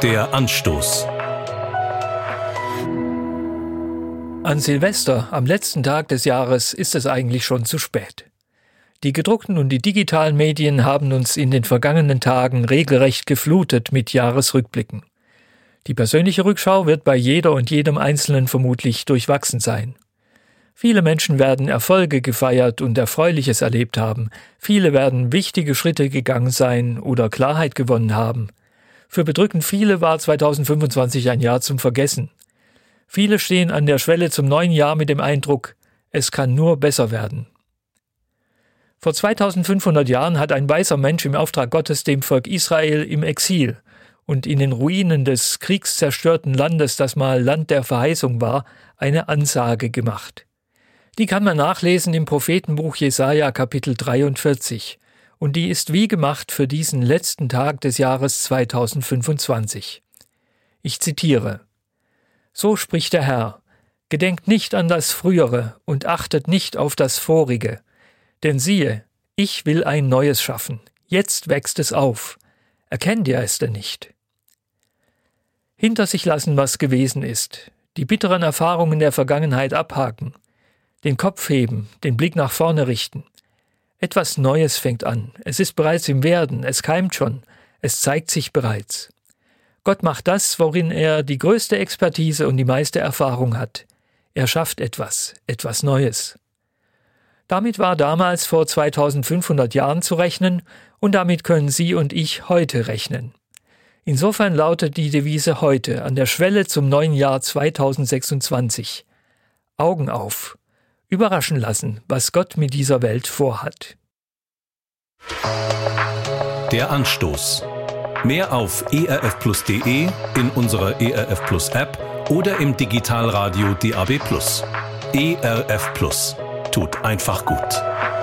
Der Anstoß. An Silvester, am letzten Tag des Jahres, ist es eigentlich schon zu spät. Die gedruckten und die digitalen Medien haben uns in den vergangenen Tagen regelrecht geflutet mit Jahresrückblicken. Die persönliche Rückschau wird bei jeder und jedem Einzelnen vermutlich durchwachsen sein. Viele Menschen werden Erfolge gefeiert und Erfreuliches erlebt haben. Viele werden wichtige Schritte gegangen sein oder Klarheit gewonnen haben. Für bedrückend viele war 2025 ein Jahr zum Vergessen. Viele stehen an der Schwelle zum neuen Jahr mit dem Eindruck, es kann nur besser werden. Vor 2500 Jahren hat ein weiser Mensch im Auftrag Gottes dem Volk Israel im Exil und in den Ruinen des kriegszerstörten Landes, das mal Land der Verheißung war, eine Ansage gemacht. Die kann man nachlesen im Prophetenbuch Jesaja Kapitel 43 und die ist wie gemacht für diesen letzten Tag des Jahres 2025. Ich zitiere: So spricht der Herr: Gedenkt nicht an das Frühere und achtet nicht auf das Vorige. Denn siehe, ich will ein Neues schaffen. Jetzt wächst es auf. Erkennt ihr es denn nicht? Hinter sich lassen, was gewesen ist. Die bitteren Erfahrungen der Vergangenheit abhaken. Den Kopf heben, den Blick nach vorne richten. Etwas Neues fängt an. Es ist bereits im Werden. Es keimt schon. Es zeigt sich bereits. Gott macht das, worin er die größte Expertise und die meiste Erfahrung hat. Er schafft etwas Neues. Damit war damals vor 2500 Jahren zu rechnen und damit können Sie und ich heute rechnen. Insofern lautet die Devise heute an der Schwelle zum neuen Jahr 2026: Augen auf, überraschen lassen, was Gott mit dieser Welt vorhat. Der Anstoß. Mehr auf erfplus.de, in unserer ERF Plus App oder im Digitalradio DAB+. ERF Plus. Tut einfach gut.